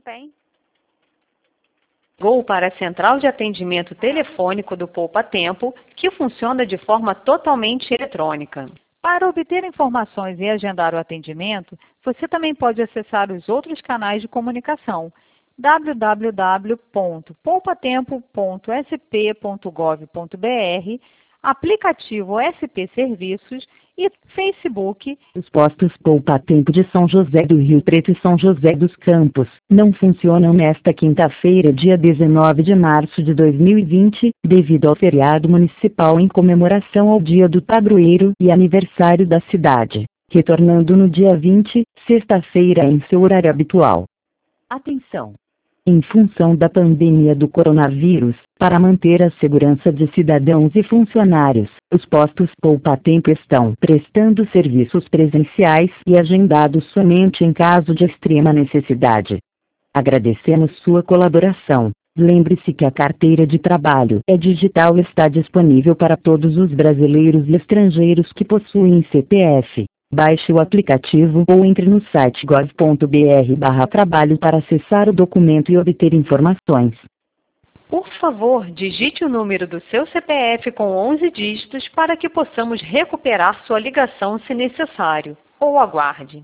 café, hein? Ligou para a central de atendimento telefônico do Poupa Tempo, que funciona de forma totalmente eletrônica. Para obter informações e agendar o atendimento, você também pode acessar os outros canais de comunicação: www.poupatempo.sp.gov.br, aplicativo SP Serviços e Facebook. Os postos Poupa Tempo de São José do Rio Preto e São José dos Campos não funcionam nesta quinta-feira, dia 19 de março de 2020, devido ao feriado municipal em comemoração ao Dia do Padroeiro e aniversário da cidade, retornando no dia 20, sexta-feira, em seu horário habitual. Atenção! Em função da pandemia do coronavírus, para manter a segurança de cidadãos e funcionários, os postos Poupa Tempo estão prestando serviços presenciais e agendados somente em caso de extrema necessidade. Agradecemos sua colaboração. Lembre-se que a carteira de trabalho é digital e está disponível para todos os brasileiros e estrangeiros que possuem CPF. Baixe o aplicativo ou entre no site gov.br/trabalho para acessar o documento e obter informações. Por favor, digite o número do seu CPF com 11 dígitos para que possamos recuperar sua ligação se necessário, ou aguarde.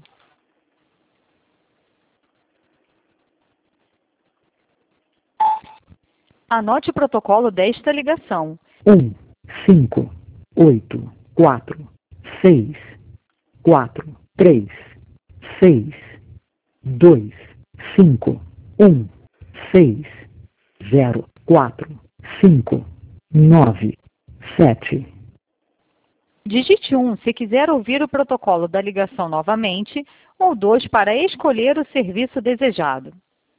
Anote o protocolo desta ligação: 1, 5, 8, 4, 6, 4, 3, 6, 2, 5, 1, 6, 0, 4, 5, 9, 7. Digite 1 se quiser ouvir o protocolo da ligação novamente, ou 2 para escolher o serviço desejado.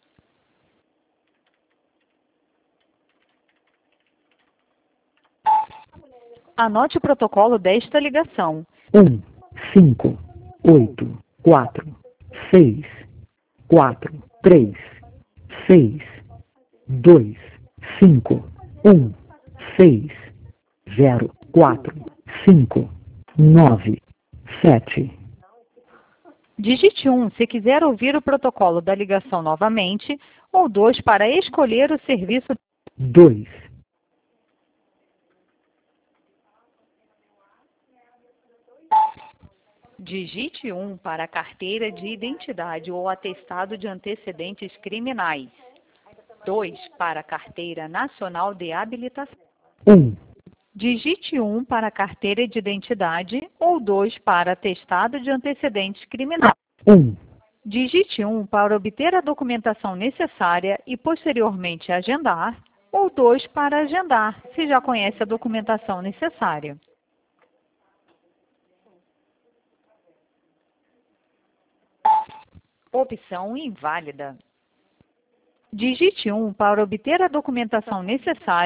Anote o protocolo desta ligação: 1, 5, 8, 4, 6, 4, 3, 6, 2, 5, 1, 6, 0, 4, 5, 9, 7. Digite 1 se quiser ouvir o protocolo da ligação novamente, ou 2 para escolher o serviço 2. Digite 1 para a carteira de identidade ou atestado de antecedentes criminais. 2 para a carteira nacional de habilitação. 1. Digite 1 para a carteira de identidade ou 2 para atestado de antecedentes criminais. 1. Digite 1 para obter a documentação necessária e posteriormente agendar, ou 2 para agendar, se já conhece a documentação necessária. Opção inválida. Digite 1 para obter a documentação necessária